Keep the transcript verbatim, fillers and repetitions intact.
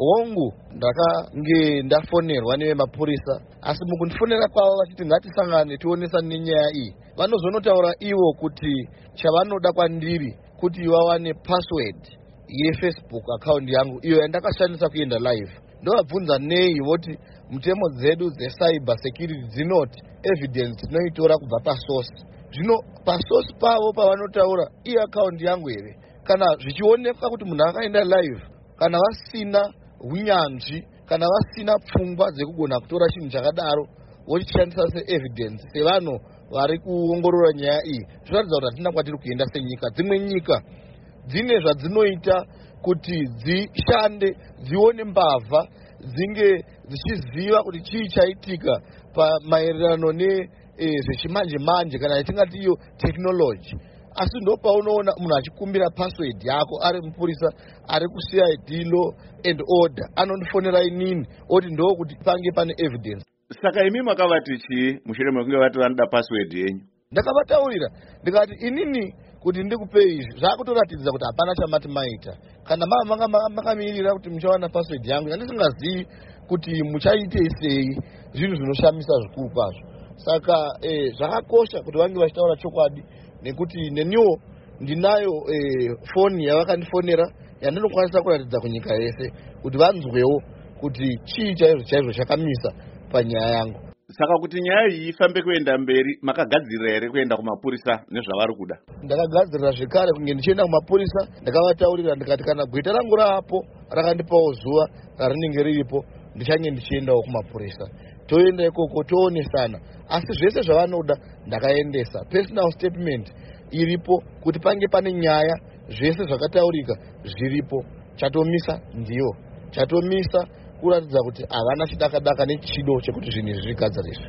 hongu ndakange ndafonerwa nevemapurisa, asi mukundifonera kwavo vachiti ngatisangane tionesane nenyaya iyi, vanozonotaura ivo kuti chavanoda kwandiri kuti vawane password yefacebook account yangu iyo yandakashandisa kuenda live. Ndovabvunza nei, voti mutemo dzedu dzecyber security dzinoti evidence tinoitora kubva pasource. Zvino pasource pavo pavanotaura i account yangu here, kana zvichionekwa kuti munhu akaenda live, kana vasina hunyanzvi, kana vasina pfungwa dzekugona kutora chinhu chakadaro vochishandisa seevidence sevanhu vari kuongorora nyaya iyi, zvinoratidza kuti hatina kwatiri kuenda senyika. Dzimwe nyika dzine zvadzinoita kuti dzishande, dzione mbavha, dzinge dzichiziva kuti chii chaitika pamaererano nezvechimanje manje kana yatingati iyo technology. Asi ndo paunoona munhu achikumbira password yako ari mupurisa ari kuC I D law and order, anondifonera inini oti ndo kuti pange pane evidence. Saka imi makavati chii mushure mekunge vati vanoda password yenyu? Ndakavataurira ndikati inini kuti ndikupei izvi zvakutoratidza kuti hapana chamati maita. Kana mava makamirira kuti muchawana password yangu yandisingazivi kuti muchaitei sei, zvinhu zvinoshamisa zvikuru kwazvo. Saka eh, zvakakosha kuti vange vachitaura chokwadi, nekuti neniwo ndinayo eh, foni yavakandifonera yandinokwanisa kuratidza kunyika yese kuti vanzwewo kuti chii chaizvo chaizvo chakamisa panyaya yangu. Saka kuti nyaya iyi ifambe kuenda mberi, makagadzirira here kuenda kumapurisa nezvavari kuda? Ndakagadzirira zvekare kunge ndichienda kumapurisa. Ndakavataurira ndikati kana gweta rangu rapo rakandipawo zuva rarinenge riripo, ndichange ndichiendawo kumapurisa, toenda ikoko toonesana. Asi zvese zvavanoda ndakaendesa. Personal statement iripo kuti pange pane nyaya, zvese zvakataurika zviripo. Chatomisa ndiyo chatomisa kuratidza kuti havana chidakadaka nechido chekuti zvinhu zviri gadziriswa.